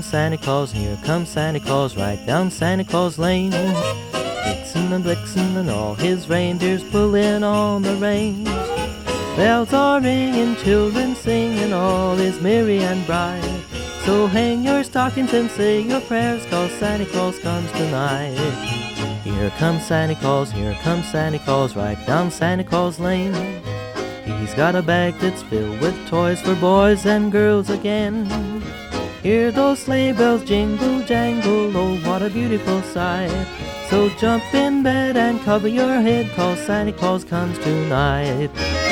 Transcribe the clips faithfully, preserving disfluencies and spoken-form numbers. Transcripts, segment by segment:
Santa Claus, here comes Santa Claus, right down Santa Claus Lane. Vixen and Blitzen and all his reindeers pulling on the reins. Bells are ringing, children singing, all is merry and bright. So hang your stockings and say your prayers, 'cause Santa Claus comes tonight. Here comes Santa Claus, here comes Santa Claus, right down Santa Claus Lane. He's got a bag that's filled with toys for boys and girls again. Hear those sleigh bells jingle jangle, oh what a beautiful sight. So jump in bed and cover your head, 'cause Santa Claus comes tonight.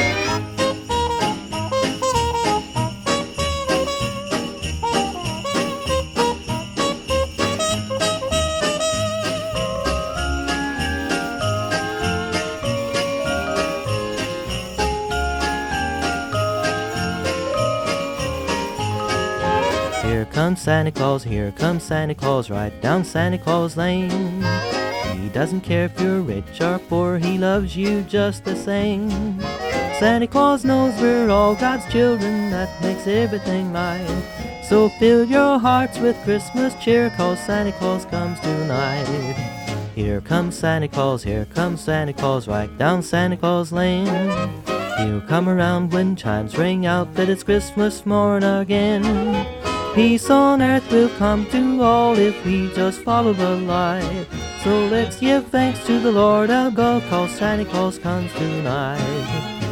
Here comes Santa Claus, here comes Santa Claus, right down Santa Claus Lane. He doesn't care if you're rich or poor, he loves you just the same. Santa Claus knows we're all God's children, that makes everything right. So fill your hearts with Christmas cheer, 'cause Santa Claus comes tonight. Here comes Santa Claus, here comes Santa Claus, right down Santa Claus Lane. He'll come around when chimes ring out that it's Christmas morn again. Peace on earth will come to all if we just follow the light. So let's give thanks to the Lord our God, 'cause Santa Claus comes tonight.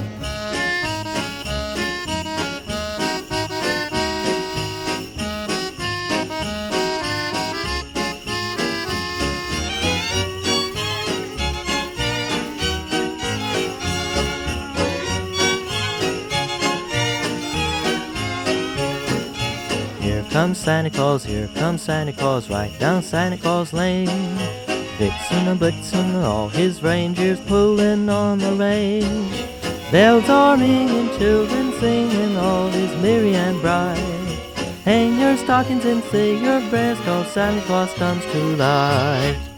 Here comes Santa Claus, here comes Santa Claus, right down Santa Claus Lane. Vixen and Blitzen and all his reindeers pulling on the range. Bells are ringing, children singing, all is merry and bright. Hang your stockings and say your prayers, 'cause Santa Claus comes tonight.